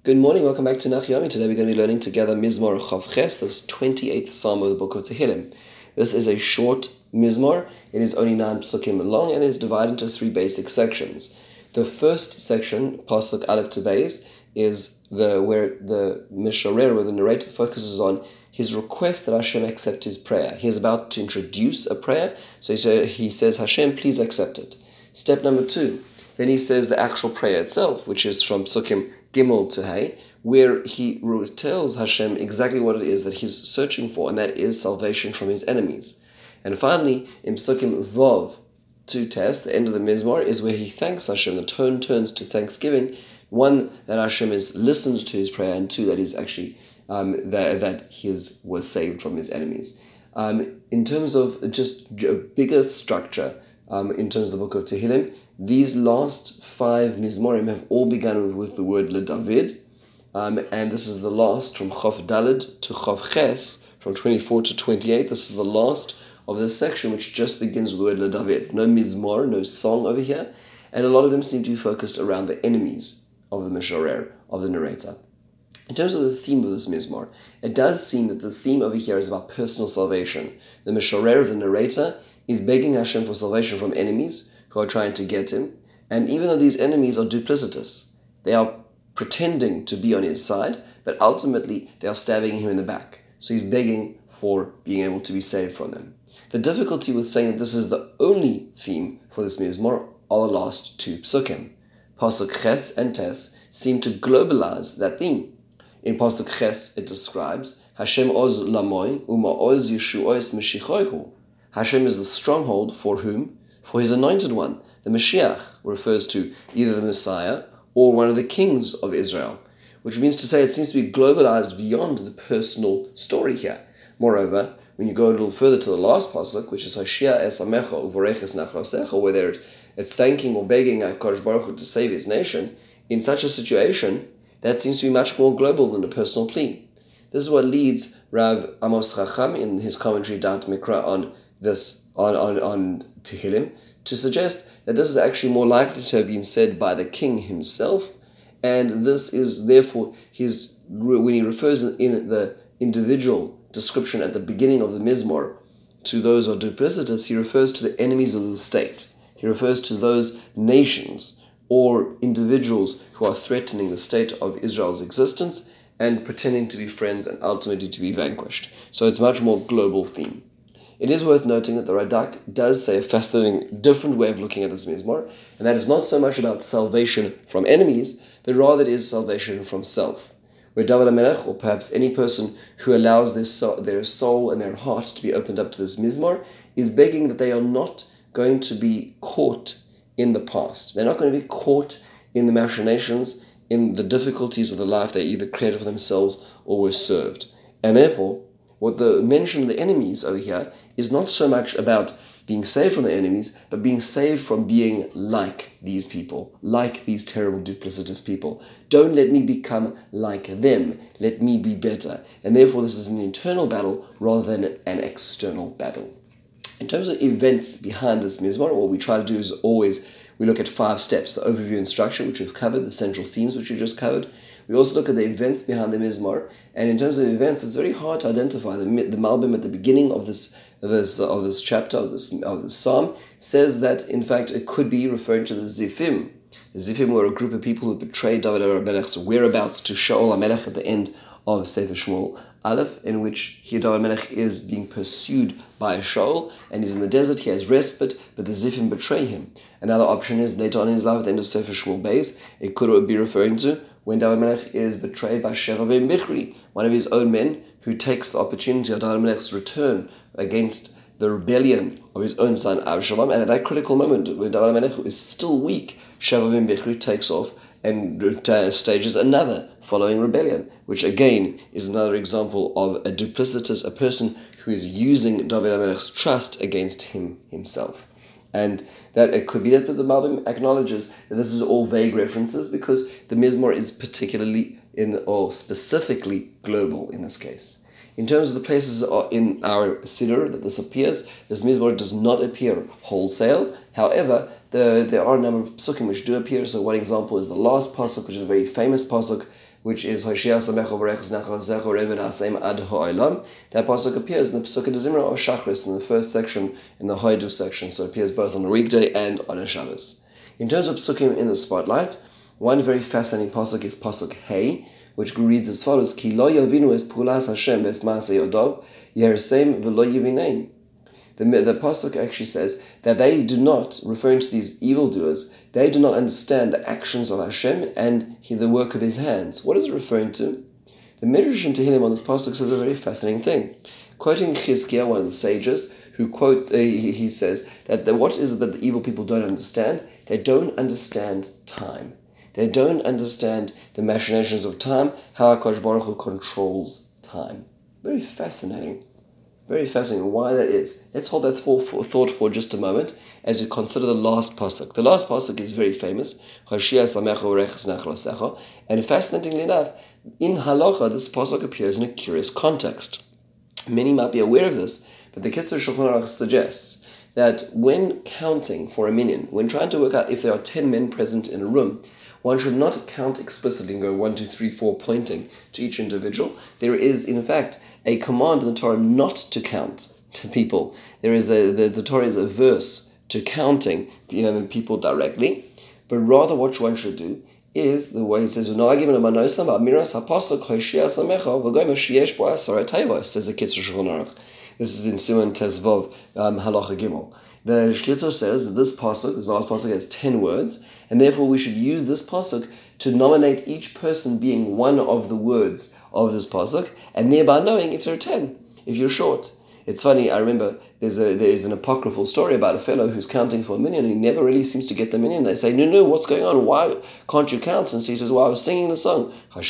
Good morning, welcome back to Nachyomi. Today we're going to be learning together Mizmor Chav Ches, the 28th Psalm of the book of Tehillim. This is a short Mizmor. It is only 9 psukim long and is divided into 3 basic sections. The first section, Pasuk Aleph to Beis, is where the Mishorer, where the narrator focuses on his request that Hashem accept his prayer. He is about to introduce a prayer, so he says, Hashem, please accept it. Step number 2, then he says the actual prayer itself, which is from Psukim Gimel to Hay, where he tells Hashem exactly what it is that he's searching for, and that is salvation from his enemies. And finally, in Psukim Vav to Tes, the end of the Mizmor, is where he thanks Hashem. The tone turns to thanksgiving. One, that Hashem has listened to his prayer, and two, that he's actually that he was saved from his enemies. In terms of just a bigger structure, in terms of the book of Tehillim, these last 5 Mizmorim have all begun with the word LeDavid, and this is the last from Chof Daled to Chof Ches, from 24 to 28. This is the last of this section, which just begins with the word LeDavid. No Mizmor, no song over here, and a lot of them seem to be focused around the enemies of the Mishorer, of the narrator. In terms of the theme of this Mizmor, it does seem that this theme over here is about personal salvation. The Mishorer, the narrator, is begging Hashem for salvation from enemies who are trying to get him, and even though these enemies are duplicitous, they are pretending to be on his side, but ultimately they are stabbing him in the back. So he's begging for being able to be saved from them. The difficulty with saying that this is the only theme for this Mizmor are the last 2 psukim. Pasuk Ches and Tes seem to globalize that theme. In Pasuk Ches it describes Hashem oz lamoy uma oz yeshuos meshichoihu. Hashem is the stronghold for whom? For his anointed one. The Mashiach refers to either the Messiah or one of the kings of Israel, which means to say it seems to be globalized beyond the personal story here. Moreover, when you go a little further to the last pasuk, which is Hoshea es amecha uvoreches nachlasecha, where it's thanking or begging HaKadosh Baruch Hu to save his nation, in such a situation, that seems to be much more global than a personal plea. This is what leads Rav Amos Chacham in his commentary Dat Mikra on Tehillim to suggest that this is actually more likely to have been said by the king himself, and this is therefore when he refers in the individual description at the beginning of the Mizmor to those who are duplicitous, he refers to the enemies of the state. He refers to those nations or individuals who are threatening the state of Israel's existence and pretending to be friends and ultimately to be vanquished. So it's a much more global theme. It is worth noting that the Radak does say a fascinating, different way of looking at this Mizmor, and that is not so much about salvation from enemies, but rather it is salvation from self. Where David HaMelech, or perhaps any person who allows their soul and their heart to be opened up to this Mizmor, is begging that they are not going to be caught in the past. They're not going to be caught in the machinations, in the difficulties of the life they either created for themselves or were served. And therefore, what the mention of the enemies over here is not so much about being saved from the enemies, but being saved from being like these people, like these terrible duplicitous people. Don't let me become like them. Let me be better. And therefore, this is an internal battle rather than an external battle. In terms of events behind this Mizmor, what we try to do is always we look at 5 steps: the overview and structure, which we've covered, the central themes, which we just covered. We also look at the events behind the Mizmor, and in terms of events, it's very hard to identify. The Malbim at the beginning of this chapter, of this psalm, says that in fact it could be referring to the Zifim. The Zifim were a group of people who betrayed David HaMelech's whereabouts to Shaul HaMelech at the end of Sefer Shmuel Aleph, in which David HaMelech is being pursued by Shaul, and he's in the desert. He has respite, but the Zifim betray him. Another option is later on in his life, at the end of Sefer Shmuel Beis, it could be referring to when David HaMelech is betrayed by Sheva ben Bichri, one of his own men, who takes the opportunity of David HaMelech's return against the rebellion of his own son Avshalom, and at that critical moment, when David HaMelech is still weak, Sheva ben Bichri takes off and stages another following rebellion, which again is another example of a person who is using David HaMelech's trust against himself. And that it could be that the Malbim acknowledges that this is all vague references because the Mizmor is particularly or specifically global in this case. In terms of the places in our Siddur that this appears, this Mizmor does not appear wholesale. However, there are a number of psukim which do appear. So one example is the last pasuk, which is a very famous pasuk, which is Hoshea Samecha V'Reches Nachal Zecho Reven Asem Ad Ha'olam. That pasuk appears in the Pesukei Zimra or Shachris in the first section, in the Hoidu section, so it appears both on a weekday and on a Shabbos. In terms of Pesukim in the spotlight, one very fascinating pasuk is pasuk Hey, which reads as follows: Ki lo yavinu es pulas Hashem es maaseh yodov yersem v'lo yivinein. The pasuk actually says that they do not, referring to these evildoers, they do not understand the actions of Hashem and the work of His hands. What is it referring to? The Midrash in Tehillim on this pasuk says a very fascinating thing. Quoting Chizkiah, one of the sages, who quotes, he says that what is it that the evil people don't understand? They don't understand time. They don't understand the machinations of time, how HaKadosh Baruch Hu controls time. Very fascinating. Very fascinating why that is. Let's hold that thought for just a moment as we consider the last pasuk. The last pasuk is very famous. And fascinatingly enough, in halacha, this pasuk appears in a curious context. Many might be aware of this, but the Kitzur Shulchan Aruch suggests that when counting for a minyan, when trying to work out if there are 10 men present in a room, one should not count explicitly and go 1, 2, 3, 4, pointing to each individual. There is, in fact, a command in the Torah not to count to people. There is the Torah is averse to counting people directly, but rather what one should do is the way it says, says the Kitzur Shulchan Aruch. This is in Siman Tezvov, Halacha Gimel. The Shlitzur says that this pasuk, this last pasuk, has 10 words, and therefore we should use this pasuk to nominate each person being one of the words of this pasuk, and thereby knowing if there are 10, if you're short. It's funny, I remember there is an apocryphal story about a fellow who's counting for a minyan, and he never really seems to get the minyan. They say, no, what's going on? Why can't you count? And so he says, well, I was singing the song.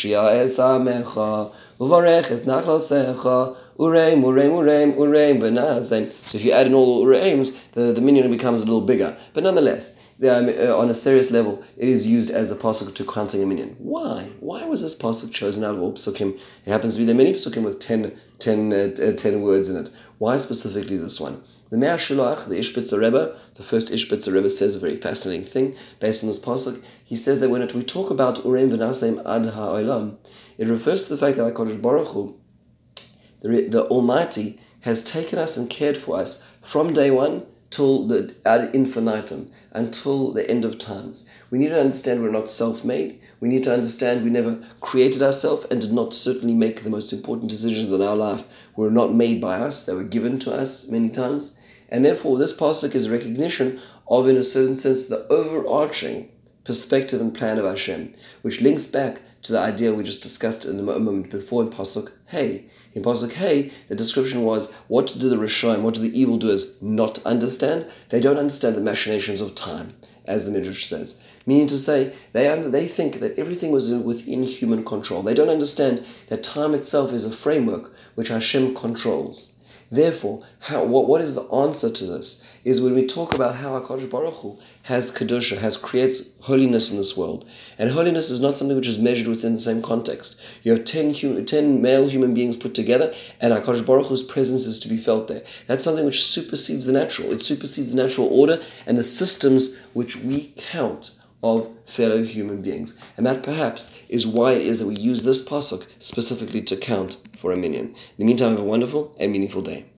Ureim, benazim. So if you add in all the ureims, the minyan becomes a little bigger. But nonetheless, on a serious level, it is used as a pasuk to counting a minyan. Why? Why was this pasuk chosen out of all pesukim? It happens to be there are many pesukim with 10 words in it. Why specifically this one? The Me'ah Shilach, the Ishbitzer Rebbe, the first Ishbitzer Rebbe, says a very fascinating thing based on this pasuk. He says that when we talk about ureim v'naseim ad ha'olam, it refers to the fact that HaKadosh Baruch Hu, the Almighty, has taken us and cared for us from day one till the ad infinitum, until the end of times. We need to understand we're not self-made. We need to understand we never created ourselves and did not certainly make the most important decisions in our life. Were not made by us. They were given to us many times. And therefore, this pasuk is recognition of, in a certain sense, the overarching perspective and plan of Hashem, which links back to the idea we just discussed in a moment before in pasuk Hey. In pasuk Hey, the description was, what do the Rishonim, what do the evildoers not understand? They don't understand the machinations of time, as the Midrash says. Meaning to say, they think that everything was within human control. They don't understand that time itself is a framework which Hashem controls. Therefore, what is the answer to this? Is when we talk about how HaKadosh Baruch Hu has Kedusha, creates holiness in this world. And holiness is not something which is measured within the same context. You have 10 male human beings put together, and HaKadosh Baruch Hu's presence is to be felt there. That's something which supersedes the natural. It supersedes the natural order and the systems which we count of fellow human beings. And that perhaps is why it is that we use this pasuk specifically to count for a minyan. In the meantime, have a wonderful and meaningful day.